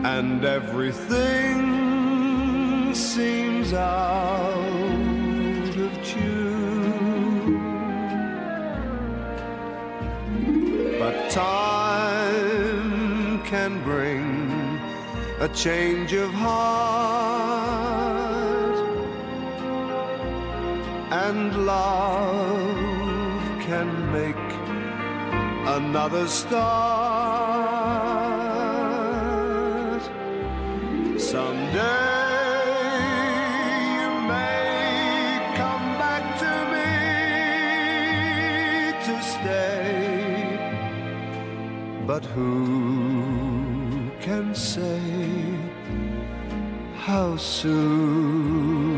and everything seems out of tune. But time can bring a change of heart, and love can make another start. Someday you may come back to me to stay, but who can say how soon?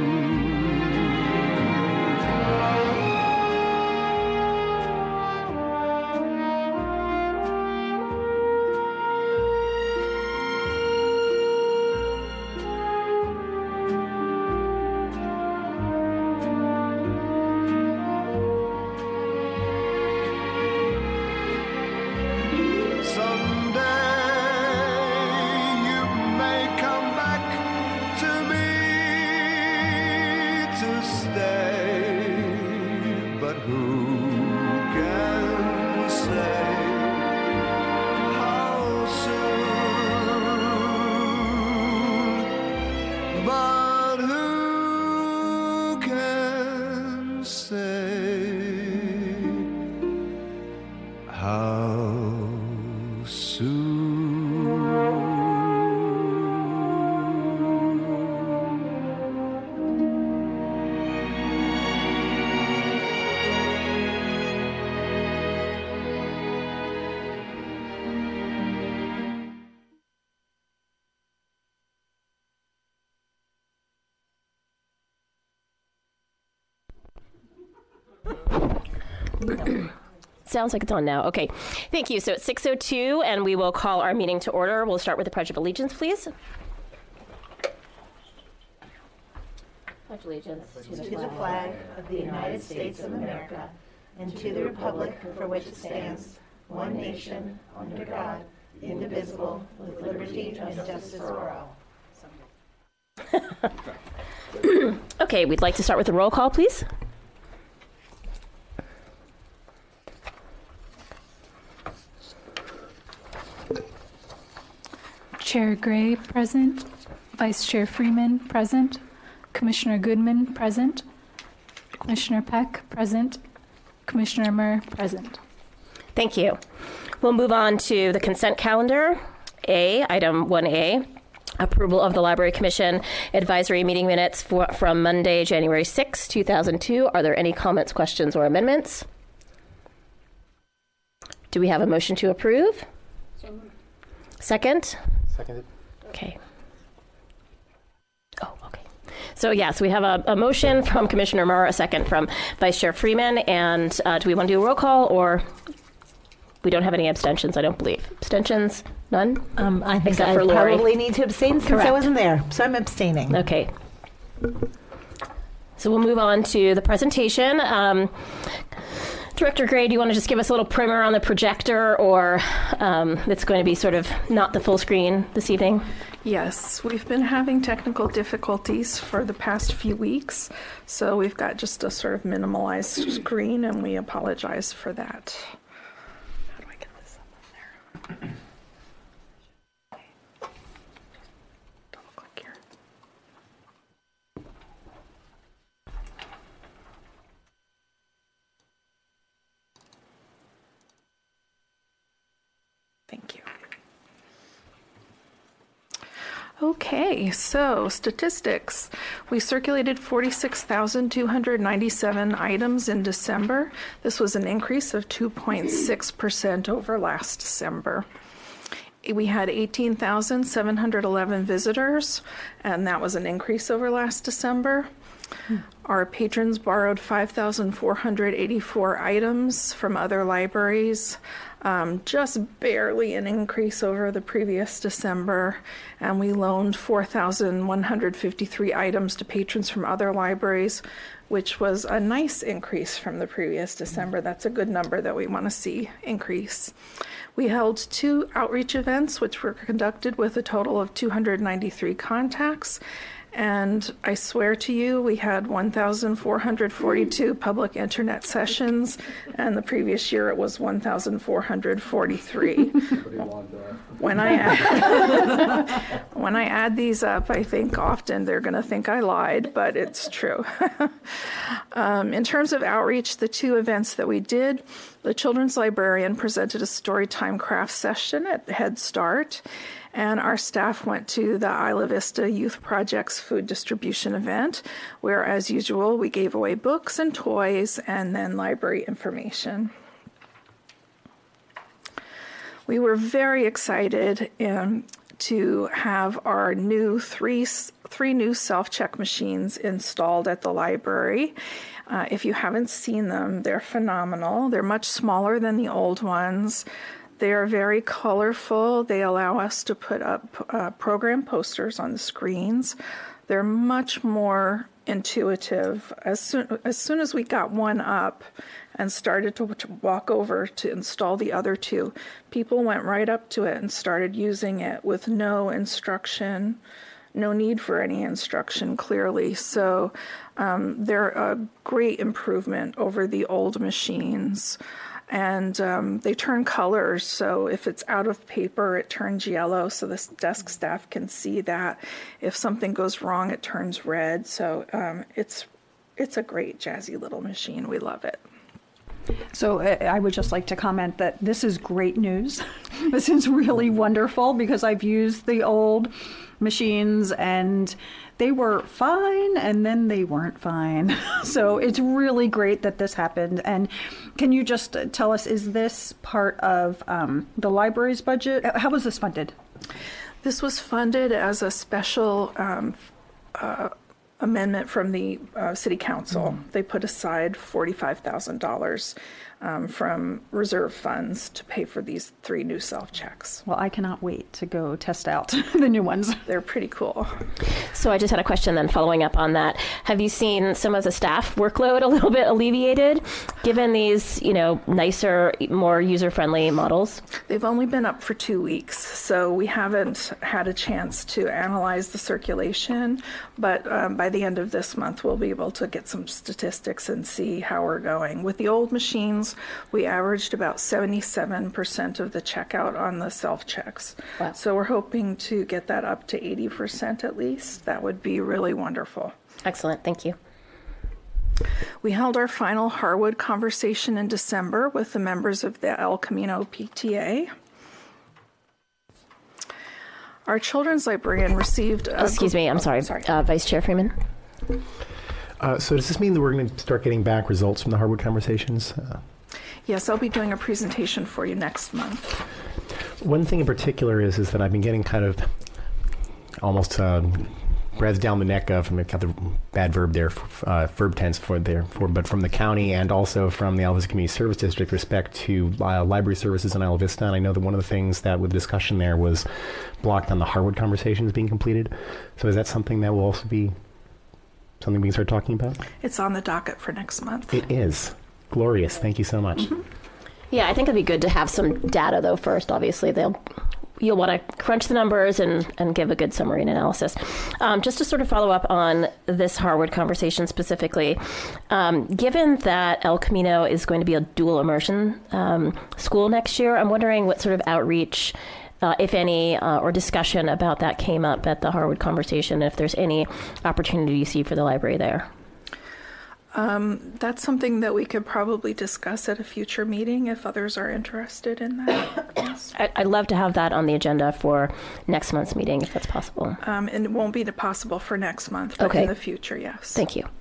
Sounds like it's on now. Okay. Thank you. So it's 6:02, and we will call our meeting to order. We'll start with the Pledge of Allegiance, please. Pledge allegiance to the flag of the United States of America and to the republic for which it stands, one nation, under God, indivisible, with liberty and justice for all. Okay, we'd like to start with a roll call, please. Chair Gray, present. Vice Chair Freeman, present. Commissioner Goodman, present. Commissioner Peck, present. Commissioner Murr, present. Thank you. We'll move on to the consent calendar. Item 1A, approval of the Library Commission advisory meeting minutes from Monday, January 6, 2002. Are there any comments, questions, or amendments? Do we have a motion to approve? Second? Seconded. Okay. Oh, okay. So, yes, we have a motion from Commissioner Murr, a second from Vice Chair Freeman. And do we want to do a roll call, or we don't have any abstentions, I don't believe. Abstentions? None? I think Except I for Lori. probably need to abstain since Correct. I wasn't there, so I'm abstaining. Okay. So we'll move on to the presentation. Director Gray, do you want to just give us a little primer on the projector, or it's going to be sort of not the full screen this evening? Yes, we've been having technical difficulties for the past few weeks, so we've got just a sort of minimalized screen, and we apologize for that. How do I get this up on there? Double click here. Thank you. Okay, so statistics. We circulated 46,297 items in December. This was an increase of 2.6% over last December. We had 18,711 visitors, and that was an increase over last December. Our patrons borrowed 5,484 items from other libraries, just barely an increase over the previous December, and we loaned 4,153 items to patrons from other libraries, which was a nice increase from the previous December. That's a good number that we want to see increase. We held 2 outreach events, which were conducted with a total of 293 contacts. And I swear to you, we had 1,442 public internet sessions, and the previous year it was 1,443. When I add these up, I think often they're going to think I lied, but it's true. In terms of outreach, the 2 events that we did, the children's librarian presented a storytime craft session at Head Start, and our staff went to the Isla Vista Youth Project's food distribution event, where, as usual, we gave away books and toys and then library information. We were very excited to have our new three new self-check machines installed at the library. If you haven't seen them, they're phenomenal. They're much smaller than the old ones. They are very colorful. They allow us to put up program posters on the screens. They're much more intuitive. As soon as we got one up and started to walk over to install the other 2, people went right up to it and started using it with no instruction, no need for any instruction, clearly. So they're a great improvement over the old machines. And they turn colors, so if it's out of paper, it turns yellow, so the desk staff can see that. If something goes wrong, it turns red. So it's a great jazzy little machine. We love it. So I would just like to comment that this is great news. This is really wonderful, because I've used the old machines and they were fine, and then they weren't fine. So it's really great that this happened. And can you just tell us, is this part of the library's budget? How was this funded? This was funded as a special amendment from the City Council. They put aside $45,000 from reserve funds to pay for these 3 new self-checks. Well, I cannot wait to go test out the new ones. They're pretty cool. So I just had a question then following up on that. Have you seen some of the staff workload a little bit alleviated given these, nicer, more user-friendly models? They've only been up for 2 weeks, so we haven't had a chance to analyze the circulation, but by the end of this month, we'll be able to get some statistics and see how we're going. With the old machines, we averaged about 77% of the checkout on the self-checks. Wow. So we're hoping to get that up to 80% at least. That would be really wonderful. Excellent. Thank you. We held our final Harwood conversation in December with the members of the El Camino PTA. Our children's librarian received... Excuse me, I'm sorry. Vice Chair Freeman? So does this mean that we're going to start getting back results from the Harwood conversations? Yes, I'll be doing a presentation for you next month. One thing in particular is that I've been getting kind of almost breath down the neck of, I got the bad verb there, verb tense but from the county and also from the Isla Vista Community Service District respect to library services in Isla Vista. And I know that one of the things that with the discussion there was blocked on the Harwood conversations being completed. So is that something that will also be something we can start talking about? It's on the docket for next month. It is. Glorious. Thank you so much. Mm-hmm. Yeah, I think it'd be good to have some data, though, first. Obviously, you'll want to crunch the numbers and give a good summary and analysis. Just to sort of follow up on this Harwood conversation specifically, given that El Camino is going to be a dual immersion school next year, I'm wondering what sort of outreach, if any, or discussion about that came up at the Harwood conversation, if there's any opportunity you see for the library there. That's something that we could probably discuss at a future meeting if others are interested in that. Yes. I'd love to have that on the agenda for next month's meeting, if that's possible. And it won't be possible for next month, but Okay. in the future, yes. Thank you.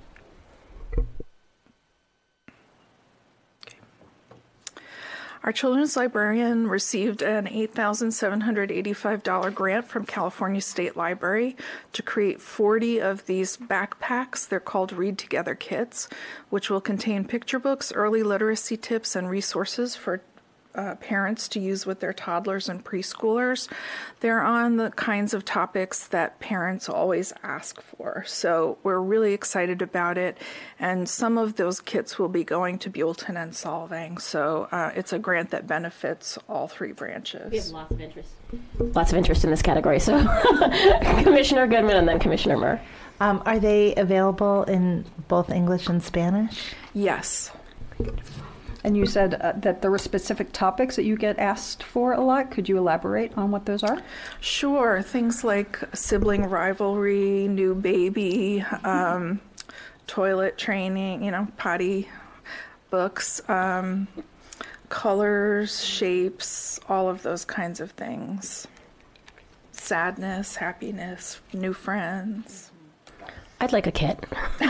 Our children's librarian received an $8,785 grant from California State Library to create 40 of these backpacks. They're called Read Together Kits, which will contain picture books, early literacy tips, and resources for parents to use with their toddlers and preschoolers. They're on the kinds of topics that parents always ask for. So we're really excited about it. And some of those kits will be going to Buellton and Solvang. So it's a grant that benefits all three branches. We have lots of interest. Lots of interest in this category. So Commissioner Goodman and then Commissioner Murr. Are they available in both English and Spanish? Yes. And you said that there were specific topics that you get asked for a lot. Could you elaborate on what those are? Sure. Things like sibling rivalry, new baby, toilet training, potty books, colors, shapes, all of those kinds of things. Sadness, happiness, new friends. I'd like a kit.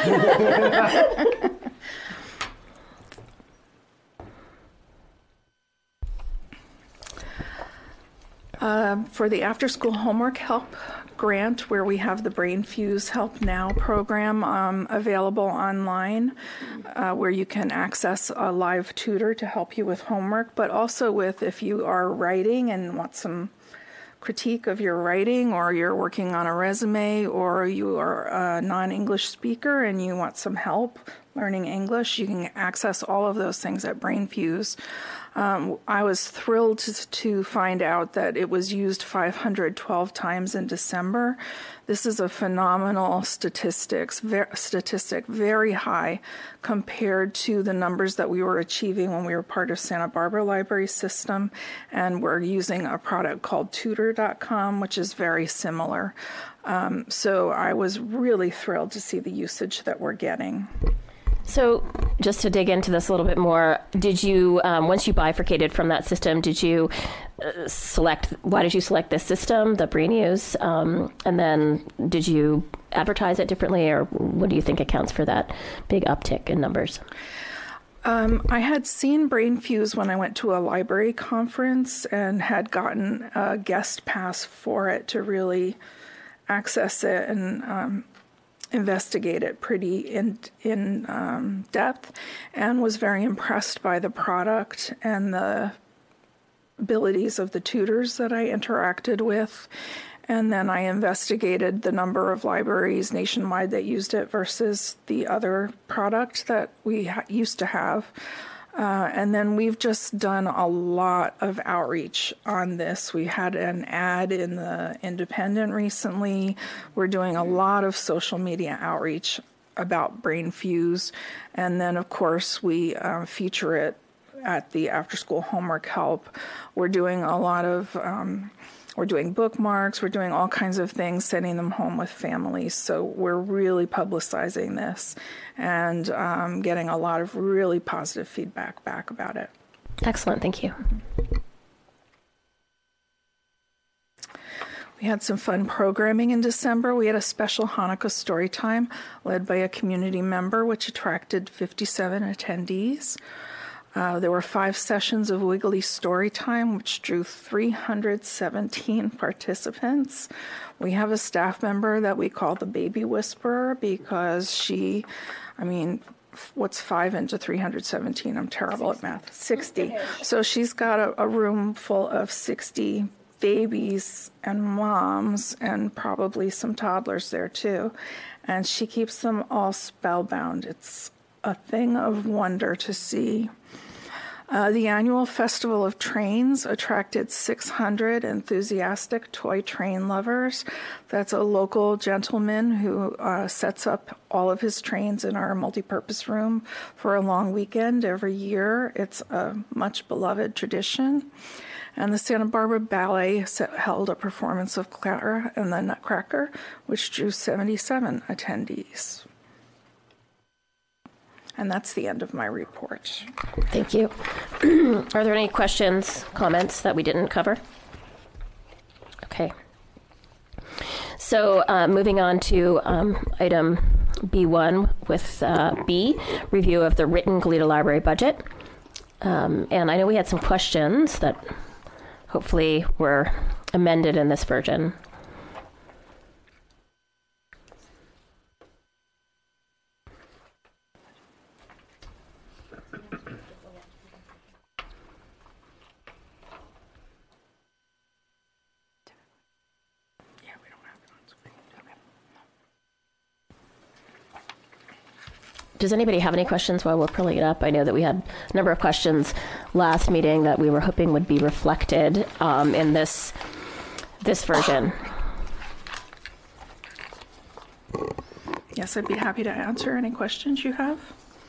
For the after-school homework help grant, where we have the BrainFuse Help Now program available online, where you can access a live tutor to help you with homework, but also with if you are writing and want some critique of your writing, or you're working on a resume, or you are a non-English speaker and you want some help learning English, you can access all of those things at BrainFuse. I was thrilled to find out that it was used 512 times in December. This is a phenomenal statistic, very high compared to the numbers that we were achieving when we were part of Santa Barbara Library System, and we're using a product called Tutor.com, which is very similar. So I was really thrilled to see the usage that we're getting. So just to dig into this a little bit more, did you, once you bifurcated from that system, did you why did you select this system, the BrainFuse, and then did you advertise it differently, or what do you think accounts for that big uptick in numbers? I had seen BrainFuse when I went to a library conference and had gotten a guest pass for it to really access it and investigate it pretty in depth, and was very impressed by the product and the abilities of the tutors that I interacted with. And then I investigated the number of libraries nationwide that used it versus the other product that we used to have. And then we've just done a lot of outreach on this. We had an ad in the Independent recently. We're doing a lot of social media outreach about BrainFuse. And then, of course, we feature it at the after-school homework help. We're doing a lot of, we're doing bookmarks, we're doing all kinds of things, sending them home with families. So we're really publicizing this and getting a lot of really positive feedback back about it. Excellent, thank you. We had some fun programming in December. We had a special Hanukkah story time led by a community member, which attracted 57 attendees. There were 5 sessions of Wiggly story time, which drew 317 participants. We have a staff member that we call the Baby Whisperer because she, what's 5 into 317? I'm terrible at math. 60. So she's got a room full of 60 babies and moms and probably some toddlers there too. And she keeps them all spellbound. It's a thing of wonder to see. The annual Festival of Trains attracted 600 enthusiastic toy train lovers. That's a local gentleman who sets up all of his trains in our multipurpose room for a long weekend every year. It's a much beloved tradition. And the Santa Barbara Ballet held a performance of Clara and the Nutcracker, which drew 77 attendees. And that's the end of my report. Thank you. Are there any questions, comments that we didn't cover? Okay. So moving on to item B1 with B, review of the written Goleta Library budget. And I know we had some questions that hopefully were amended in this version. Does anybody have any questions while we're pulling it up? I know that we had a number of questions last meeting that we were hoping would be reflected in this version. Yes, I'd be happy to answer any questions you have.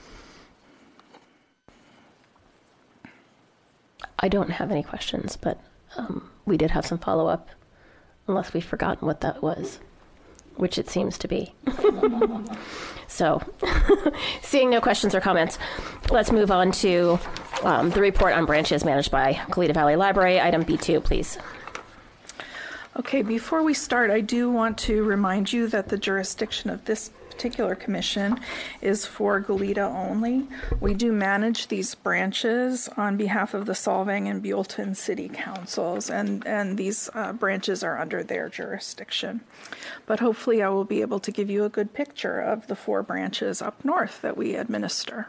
I don't have any questions, but we did have some follow-up, unless we've forgotten what that was, which it seems to be. So, seeing no questions or comments, let's move on to the report on branches managed by Goleta Valley Library. Item B2, please. Okay, before we start, I do want to remind you that the jurisdiction of this particular commission is for Goleta only. We do manage these branches on behalf of the Solvang and Buellton City Councils, and these branches are under their jurisdiction. But hopefully I will be able to give you a good picture of the 4 branches up north that we administer.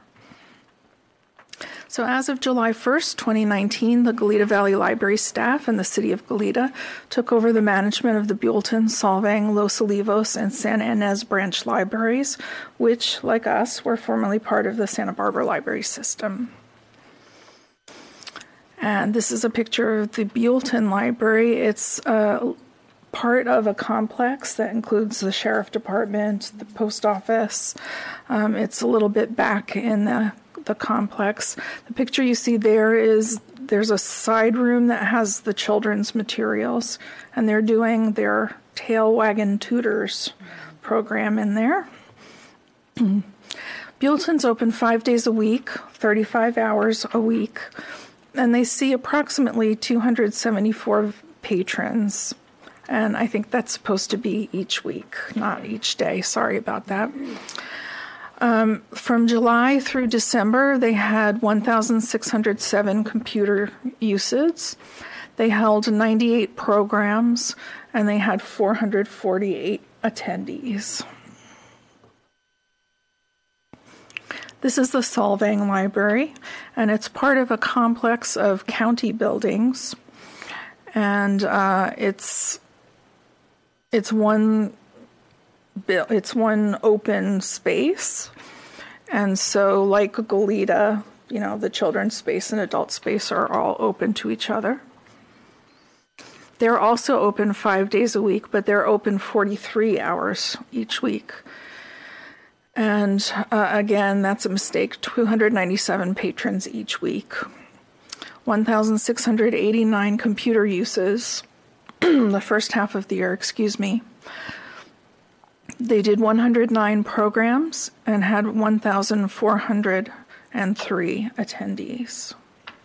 So as of July 1st, 2019, the Goleta Valley Library staff and the City of Goleta took over the management of the Buellton, Solvang, Los Olivos, and Santa Ynez branch libraries, which, like us, were formerly part of the Santa Barbara Library System. And this is a picture of the Buellton Library. It's part of a complex that includes the Sheriff Department, the Post Office. It's a little bit back in the complex. The picture you see there's a side room that has the children's materials, and they're doing their Tail Wagon Tutors program in there. Buellton's open 5 days a week, 35 hours a week, and they see approximately 274 patrons. And I think that's supposed to be each week, not each day. Sorry about that. From July through December, they had 1,607 computer uses. They held 98 programs, and they had 448 attendees. This is the Solvang Library, and it's part of a complex of county buildings. And it's one open space. And so like Goleta, the children's space and adult space are all open to each other. They're also open 5 days a week, but they're open 43 hours each week. And again, that's a mistake, 297 patrons each week. 1,689 computer uses the first half of the year, They did 109 programs and had 1,403 attendees.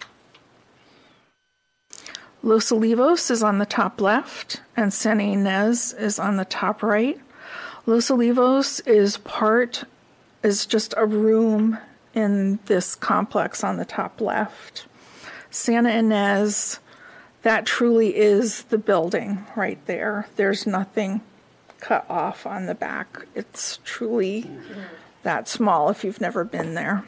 Los Olivos is on the top left, and Santa Ynez is on the top right. Los Olivos is just a room in this complex on the top left. Santa Ynez, that truly is the building right there. There's nothing cut off on the back. It's truly that small if you've never been there.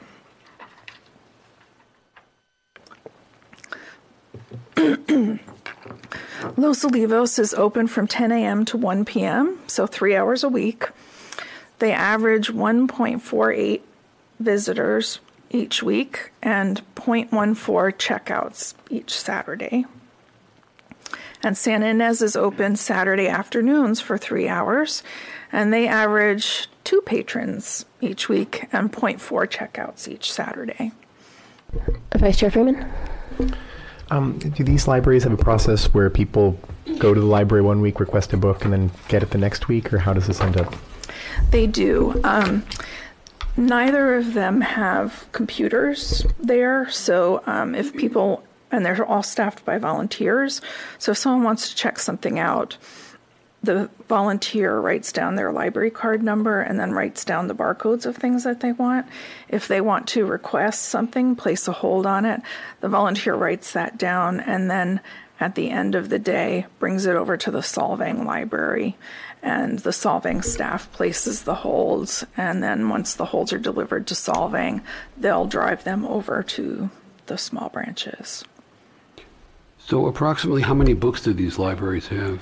Los Olivos is open from 10 a.m. to 1 p.m., so 3 hours a week. They average 1.48 visitors each week and 0.14 checkouts each Saturday. And Santa Ynez is open Saturday afternoons for 3 hours, and they average 2 patrons each week and 0.4 checkouts each Saturday. Vice Chair Freeman? Do these libraries have a process where people go to the library one week, request a book, and then get it the next week, or how does this end up? They do. Neither of them have computers there, so if people, and they're all staffed by volunteers, so if someone wants to check something out, the volunteer writes down their library card number and then writes down the barcodes of things that they want. If they want to request something, place a hold on it, the volunteer writes that down and then at the end of the day brings it over to the Solvang library, and the Solvang staff places the holds, and then once the holds are delivered to Solvang, they'll drive them over to the small branches. So approximately how many books do these libraries have?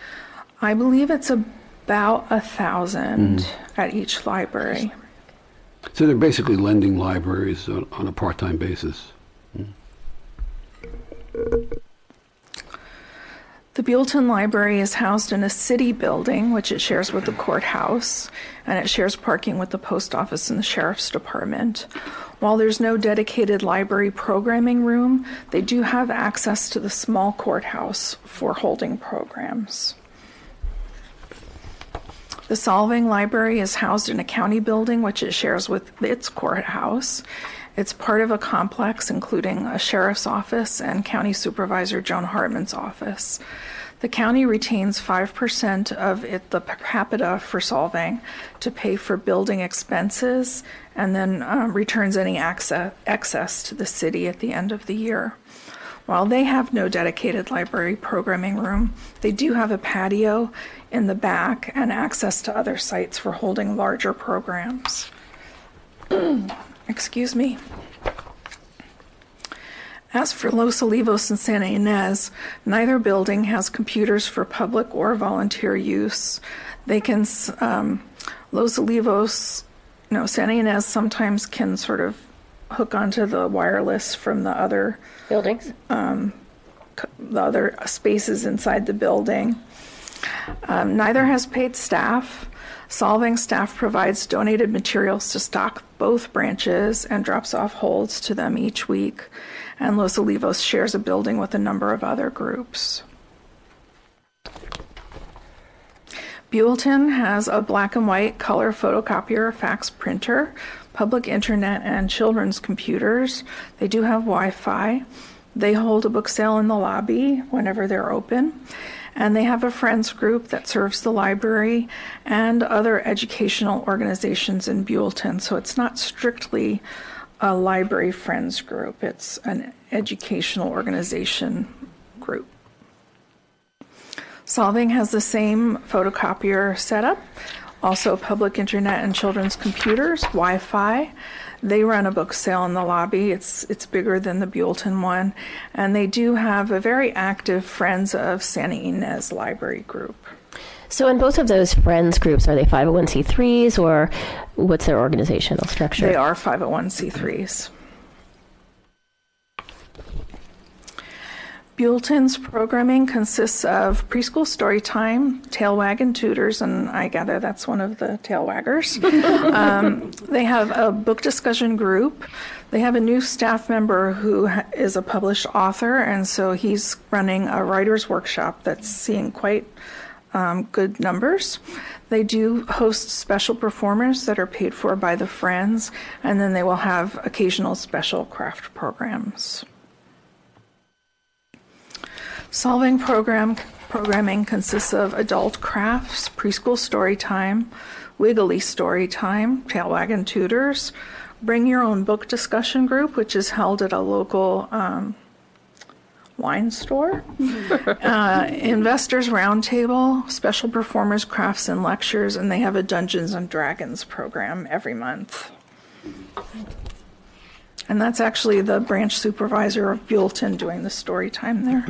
I believe it's about 1,000 at each library. So they're basically lending libraries on a part-time basis. The Buellton Library is housed in a city building, which it shares with the courthouse, and it shares parking with the post office and the sheriff's department. While there's no dedicated library programming room, they do have access to the small courthouse for holding programs. The Solvang Library is housed in a county building, which it shares with its courthouse. It's part of a complex including a sheriff's office and County Supervisor Joan Hartman's office. The county retains 5% of the per capita for Solvang to pay for building expenses, and then returns any excess to the city at the end of the year. While they have no dedicated library programming room, they do have a patio in the back and access to other sites for holding larger programs. Excuse me. As for Los Olivos and Santa Ynez, neither building has computers for public or volunteer use. They can, Los Olivos, Santa Ynez sometimes can sort of hook onto the wireless from the other Buildings? The other spaces inside the building. Neither has paid staff. Solvang staff provides donated materials to stock both branches and drops off holds to them each week. And Los Olivos shares a building with a number of other groups. Buellton has a black and white color photocopier, fax printer, public internet, and children's computers. They do have Wi-Fi. They hold a book sale in the lobby whenever they're open. And they have a friends group that serves the library and other educational organizations in Buellton. So it's not strictly a library friends group. It's an educational organization group. Solvang has the same photocopier setup, also public internet and children's computers, Wi-Fi. They run a book sale in the lobby. It's bigger than the Buellton one. And they do have a very active Friends of Santa Ynez library group. So in both of those friends groups, are they 501c3s or what's their organizational structure? They are 501c3s. Buellton's programming consists of preschool story time, tail wagging tutors, and I gather that's one of the tail waggers. They have a book discussion group. They have a new staff member who is a published author, and so he's running a writer's workshop that's seeing quite good numbers. They do host special performers that are paid for by the Friends, and then they will have occasional special craft programs. Solvang programming consists of adult crafts, preschool story time, wiggly story time, tail wagging tutors, bring your own book discussion group, which is held at a local wine store, investors roundtable, special performers, crafts, and lectures, and they have a Dungeons and Dragons program every month. And that's actually the branch supervisor of Buellton doing the story time there.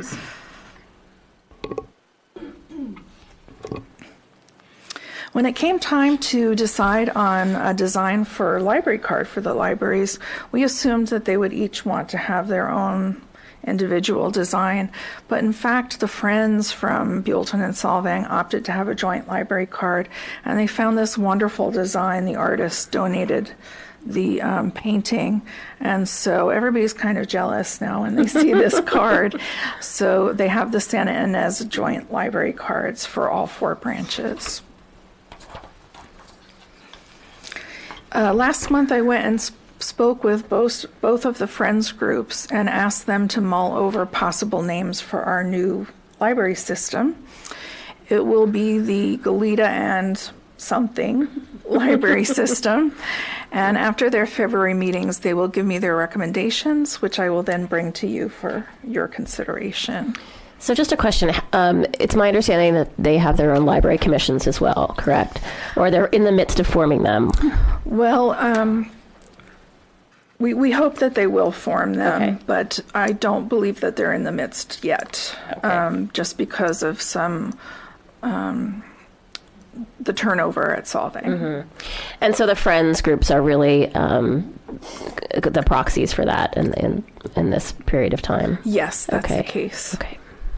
When it came time to decide on a design for a library card for the libraries, we assumed that they would each want to have their own individual design. But in fact, the Friends from Buellton and Solvang opted to have a joint library card, and they found this wonderful design. The artist donated the painting, and so everybody's kind of jealous now when they see this card. So they have the Santa Ynez joint library cards for all 4 branches. Last month I went and spoke with both of the Friends groups and asked them to mull over possible names for our new library system. It will be the Goleta and something library system. And after their February meetings, they will give me their recommendations, which I will then bring to you for your consideration. So just a question. It's my understanding that they have their own library commissions as well, correct? Or they're in the midst of forming them? Well, we hope that they will form them, okay. But I don't believe that they're in the midst yet, okay. Just because of some the turnover at Solvang. And so the friends groups are really the proxies for that in this period of time. Yes, that's Okay. the case. Okay.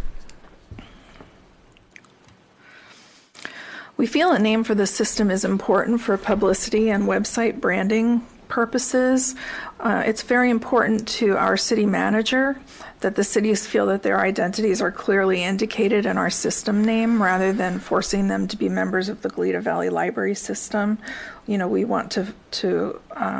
We feel a name for the system is important for publicity and website branding purposes. It's very important to our city manager that the cities feel that their identities are clearly indicated in our system name rather than forcing them to be members of the Goleta Valley Library System. You know, we want to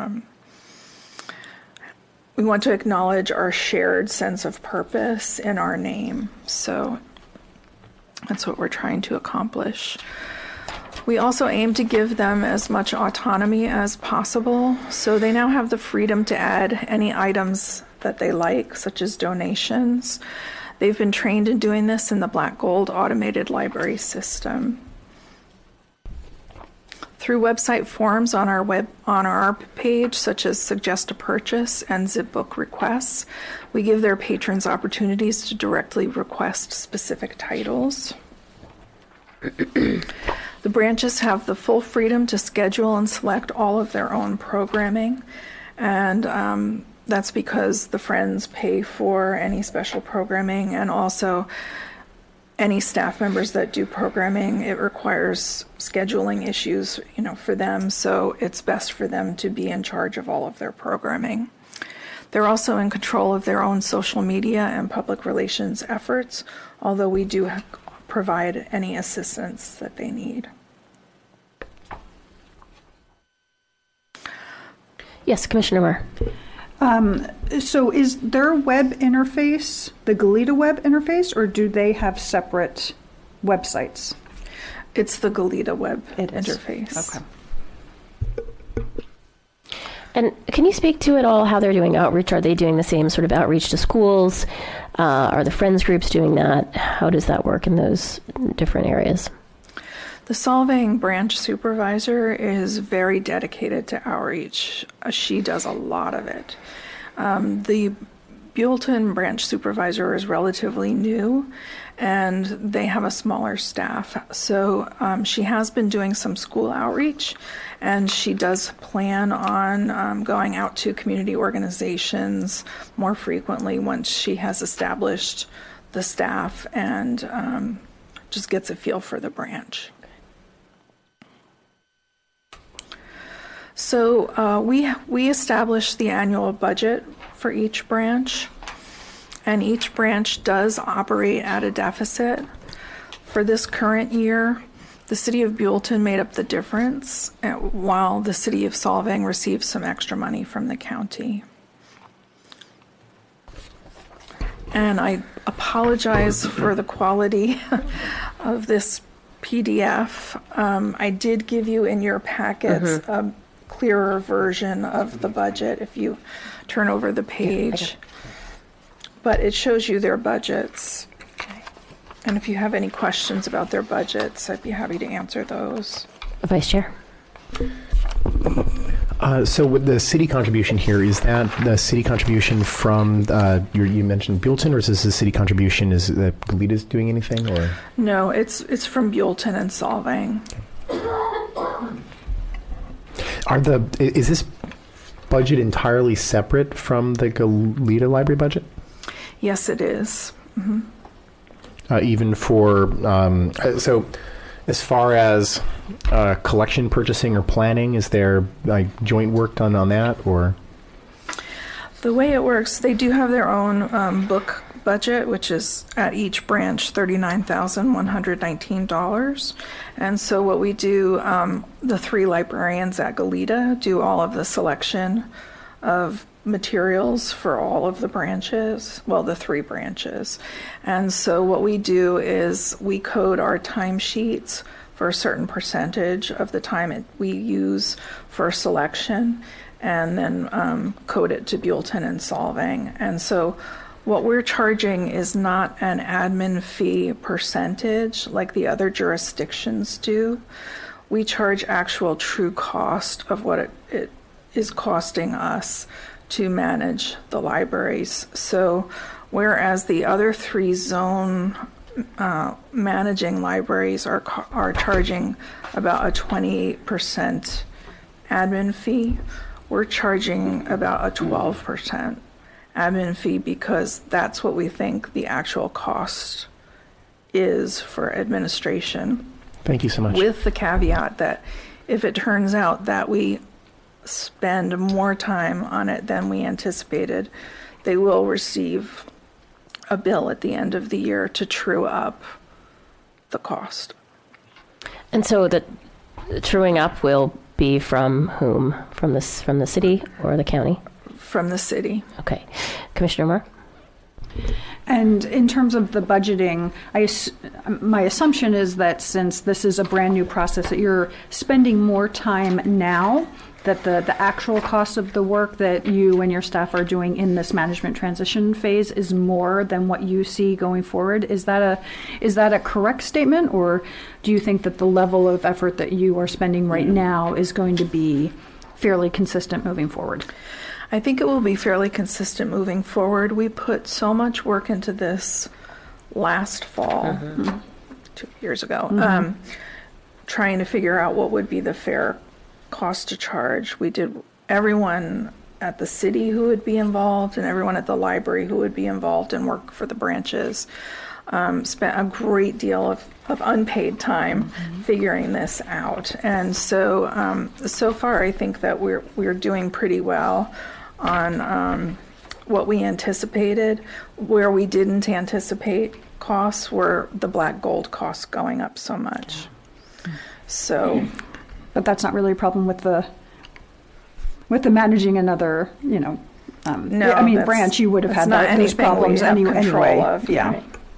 acknowledge our shared sense of purpose in our name. So that's what we're trying to accomplish. We also aim to give them as much autonomy as possible, so they now have the freedom to add any items that they like, such as donations. They've been trained in doing this in the Black Gold automated library system. Through website forms on our page, such as Suggest a Purchase and Zipbook Requests, we give their patrons opportunities to directly request specific titles. The branches have the full freedom to schedule and select all of their own programming, and that's because the Friends pay for any special programming, and also any staff members that do programming, it requires scheduling issues, you know, for them, so it's best for them to be in charge of all of their programming. They're also in control of their own social media and public relations efforts, although we do provide any assistance that they need. Yes, Commissioner Moore. So is their web interface the Goleta web interface, or do they have separate websites? It's the Goleta web It is. interface. Okay. And can you speak to it all, how they're doing outreach? Are they doing the same sort of outreach to schools? Are the Friends groups doing that? How does that work in those different areas? The Solvang branch supervisor is very dedicated to outreach. She does a lot of it. The Buellton branch supervisor is relatively new, and they have a smaller staff. So she has been doing some school outreach, and she does plan on going out to community organizations more frequently once she has established the staff and just gets a feel for the branch. So we establish the annual budget for each branch, and each branch does operate at a deficit. For this current year, the city of Buellton made up the difference, while the city of Solvang received some extra money from the county. And I apologize for the quality of this PDF. I did give you in your packets a clearer version of the budget if you turn over the page. But it shows you their budgets. And if you have any questions about their budgets, I'd be happy to answer those. Vice Chair. So with the city contribution here, is that the city contribution from, you mentioned Buellton, or is this the city contribution, is that Goleta's doing anything, or? No, it's from Buellton and Solvang. Is this budget entirely separate from the Goleta Library budget? Yes, it is. Even for, so as far as collection purchasing or planning, is there like joint work done on that, or? The way it works, they do have their own book budget, which is at each branch $39,119. And so what we do, the 3 librarians at Goleta do all of the selection of materials for all of the branches, well, the 3 branches. And so what we do is we code our timesheets for a certain percentage of the time we use for selection, and then code it to Buellton and Solvang. And so what we're charging is not an admin fee percentage like the other jurisdictions do. We charge actual true cost of what it is costing us to manage the libraries. So whereas the other 3 zone managing libraries are charging about a 28% admin fee. We're charging about a 12% admin fee because that's what we think the actual cost is for administration. Thank you so much. With the caveat that if it turns out that we spend more time on it than we anticipated, they will receive a bill at the end of the year to true up the cost. And so the truing up will be from whom? From the city or the county? From the city. Okay. Commissioner Moore? And in terms of the budgeting, my assumption is that since this is a brand new process, that you're spending more time now, that the actual cost of the work that you and your staff are doing in this management transition phase is more than what you see going forward. Is that a correct statement, or do you think that the level of effort that you are spending right now is going to be fairly consistent moving forward? I think it will be fairly consistent moving forward. We put so much work into this last fall, 2 years ago, trying to figure out what would be the fair cost to charge. We did everyone at the city who would be involved and everyone at the library who would be involved and work for the branches. Spent a great deal of unpaid time figuring this out. And so so far I think that we're doing pretty well on what we anticipated. Where we didn't anticipate costs were the black gold costs going up so much. So, but that's not really a problem with the managing another, no, I mean, branch, you would have had those problems anyway. Yeah.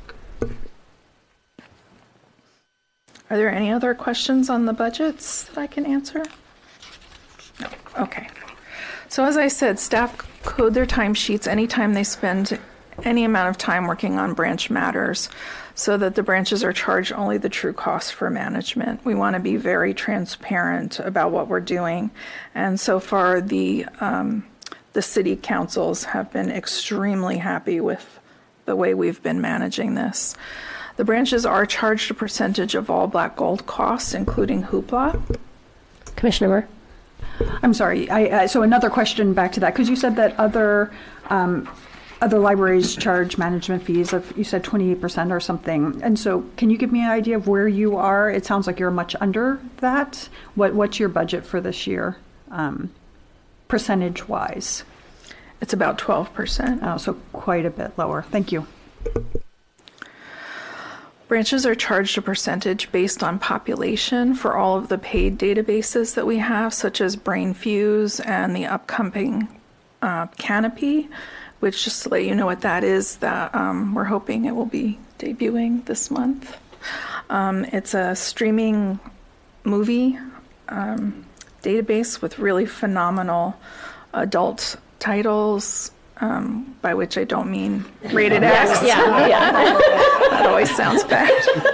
Are there any other questions on the budgets that I can answer? No. Okay. So as I said, staff code their timesheets anytime they spend any amount of time working on branch matters, so that the branches are charged only the true cost for management. We want to be very transparent about what we're doing, and so far the city councils have been extremely happy with the way we've been managing this. The branches are charged a percentage of all black gold costs, including Hoopla. Commissioner Moore? I'm sorry. So another question back to that, because you said that other libraries charge management fees of, you said 28% or something. And so can you give me an idea of where you are? It sounds like you're much under that. What's your budget for this year, percentage-wise? It's about 12%. Oh, so quite a bit lower. Thank you. Branches are charged a percentage based on population for all of the paid databases that we have, such as BrainFuse and the upcoming Canopy, which, just to let you know what that is, that we're hoping it will be debuting this month. It's a streaming movie database with really phenomenal adult titles, by which I don't mean rated X. Yeah. That always sounds bad.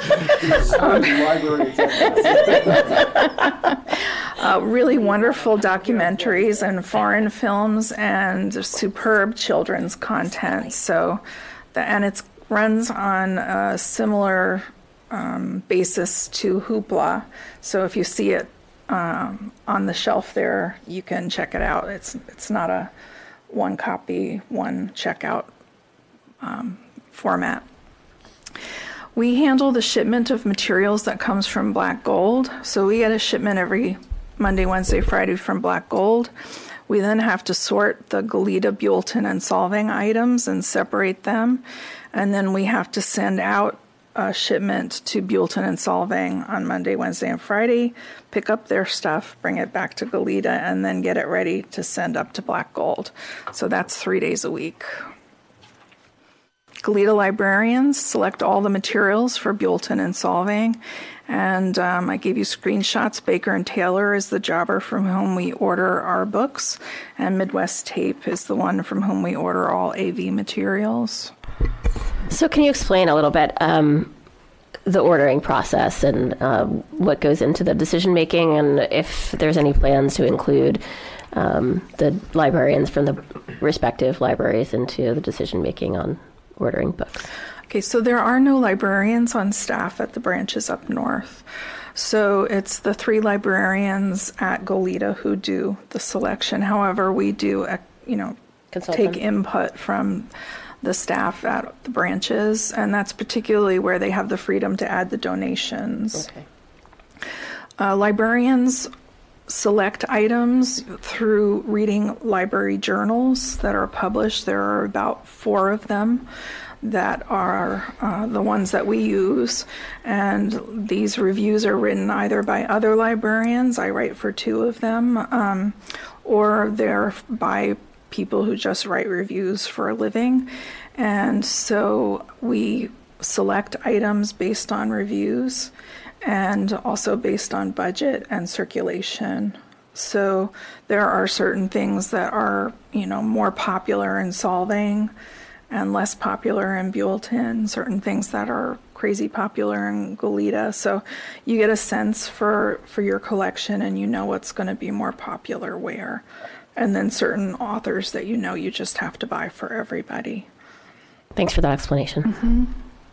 Really wonderful documentaries and foreign films and superb children's content. So, and it runs on a similar basis to Hoopla. So if you see it on the shelf there, you can check it out. It's not a one copy, one checkout format. We handle the shipment of materials that comes from Black Gold. So we get a shipment every Monday, Wednesday, Friday from Black Gold. We then have to sort the Goleta, Buellton, and Solvang items and separate them. And then we have to send out a shipment to Buellton and Solvang on Monday, Wednesday, and Friday, pick up their stuff, bring it back to Goleta, and then get it ready to send up to Black Gold. So that's 3 days a week. Goleta librarians select all the materials for Buellton and Solvang, and I gave you screenshots. Baker and Taylor is the jobber from whom we order our books, and Midwest Tape is the one from whom we order all AV materials. So can you explain a little bit the ordering process and what goes into the decision making, and if there's any plans to include the librarians from the respective libraries into the decision making on ordering books? Okay, so there are no librarians on staff at the branches up north. So it's the 3 librarians at Goleta who do the selection. However, we do, Consult take them. input from the staff at the branches, and that's particularly where they have the freedom to add the donations. Okay. Librarians select items through reading library journals that are published. There are about 4 of them that are the ones that we use, and these reviews are written either by other librarians, I write for 2 of them, or they're by people who just write reviews for a living. And so we select items based on reviews and also based on budget and circulation. So there are certain things that are, more popular in Solvang and less popular in Buellton, certain things that are crazy popular in Goleta. So you get a sense for your collection, and you know what's going to be more popular where. And then certain authors that you just have to buy for everybody. Thanks for that explanation. Mm-hmm.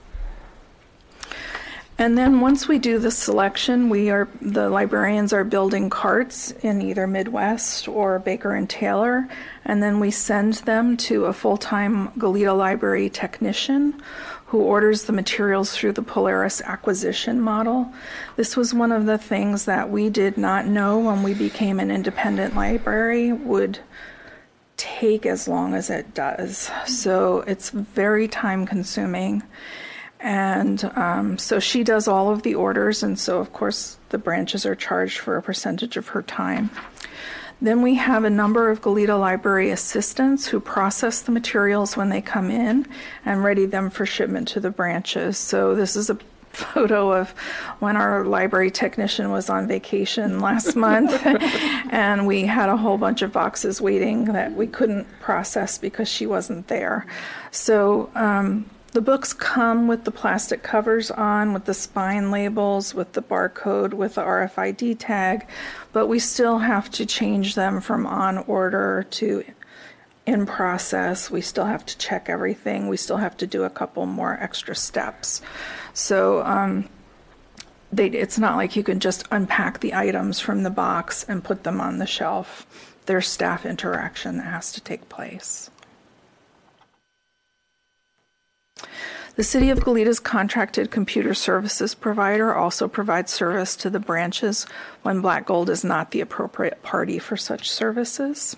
And then once we do the selection, the librarians are building carts in either Midwest or Baker and Taylor, and then we send them to a full-time Goleta library technician who orders the materials through the Polaris acquisition model. This was one of the things that we did not know when we became an independent library would take as long as it does. So it's very time-consuming. And so she does all of the orders, and so of course the branches are charged for a percentage of her time. Then we have a number of Goleta library assistants who process the materials when they come in and ready them for shipment to the branches. So this is a photo of when our library technician was on vacation last month, and we had a whole bunch of boxes waiting that we couldn't process because she wasn't there. So the books come with the plastic covers on, with the spine labels, with the barcode, with the RFID tag, but we still have to change them from on order to in process. We still have to check everything. We still have to do a couple more extra steps. So it's not like you can just unpack the items from the box and put them on the shelf. There's staff interaction that has to take place. The City of Goleta's contracted computer services provider also provides service to the branches when Black Gold is not the appropriate party for such services.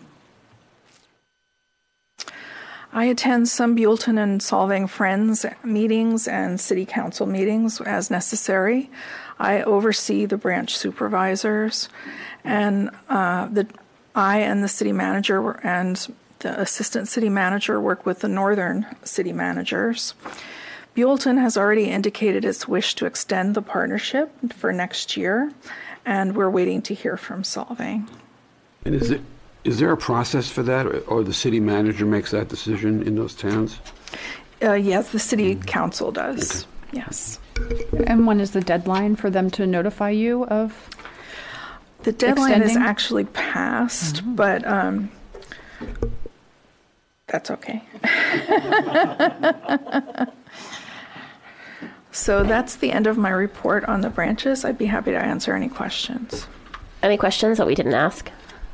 I attend some Buellton and Solvang Friends meetings and City Council meetings as necessary. I oversee the branch supervisors, and I and the city manager and the assistant city manager work with the northern city managers. Buellton has already indicated its wish to extend the partnership for next year, and we're waiting to hear from Solvang. And is there a process for that, or the city manager makes that decision in those towns? Yes, the city council does. Okay. Yes. And when is the deadline for them to notify you of? The deadline is extending? actually passed, but that's okay. So that's the end of my report on the branches. I'd be happy to answer any questions. Any questions that we didn't ask?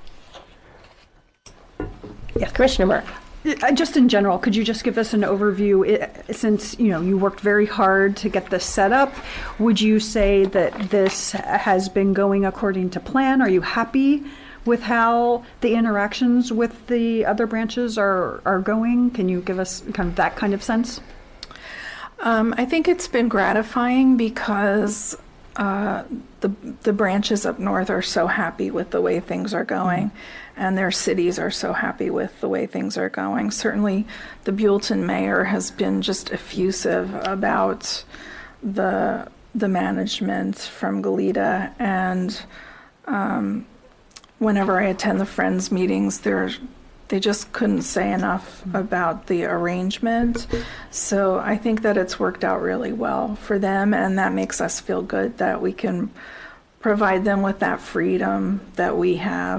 Yes. Commissioner Murr. Just in general, could you just give us an overview? Since you worked very hard to get this set up, would you say that this has been going according to plan? Are you happy with how the interactions with the other branches are going? Can you give us kind of that kind of sense? I think it's been gratifying because the branches up north are so happy with the way things are going, and their cities are so happy with the way things are going. Certainly, the Buellton mayor has been just effusive about the management from Goleta, and whenever I attend the Friends meetings, they just couldn't say enough about the arrangement. So I think that it's worked out really well for them, and that makes us feel good that we can provide them with that freedom that we have,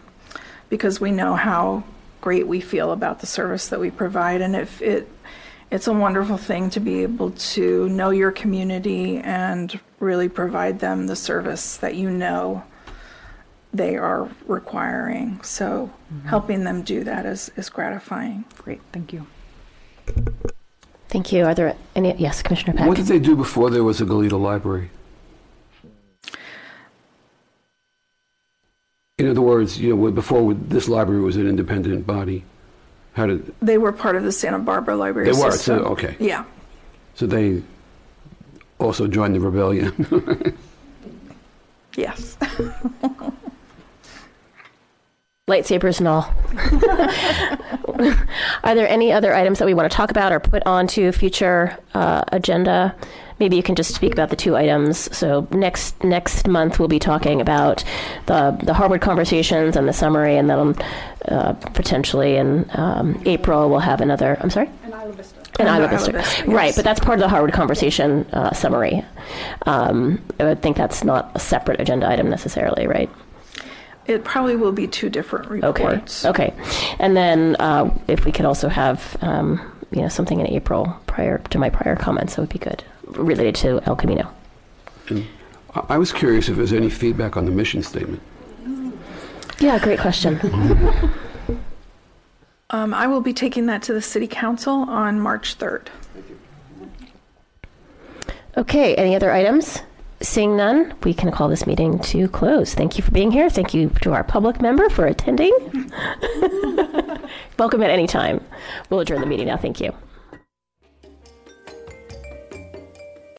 because we know how great we feel about the service that we provide. And if it it's a wonderful thing to be able to know your community and really provide them the service that you know they are requiring. So helping them do that is gratifying. Great, thank you. Thank you. Are there any? Yes, Commissioner Peck. What did they do before there was a Goleta Library? In other words, before this library was an independent body, how did They were part of the Santa Barbara Library they were? system. So, okay, Yeah. so they also joined the rebellion. Yes. Lightsabers and all. Are there any other items that we want to talk about or put onto future agenda? Maybe you can just speak about the two items. So next month we'll be talking about the Harwood conversations and the summary, and then potentially in April we'll have another. I'm sorry. An Isla Vista. Yes. Right, but that's part of the Harwood conversation summary. I would think that's not a separate agenda item necessarily, right? It probably will be two different reports. Okay. And then if we could also have something in April prior to my prior comments, that would be good, related to El Camino. And I was curious if there's any feedback on the mission statement. Yeah, great question. I will be taking that to the City Council on March 3rd. Okay, any other items? Seeing none, we can call this meeting to close. Thank you for being here. Thank you to our public member for attending. Welcome at any time. We'll adjourn the meeting now. Thank you.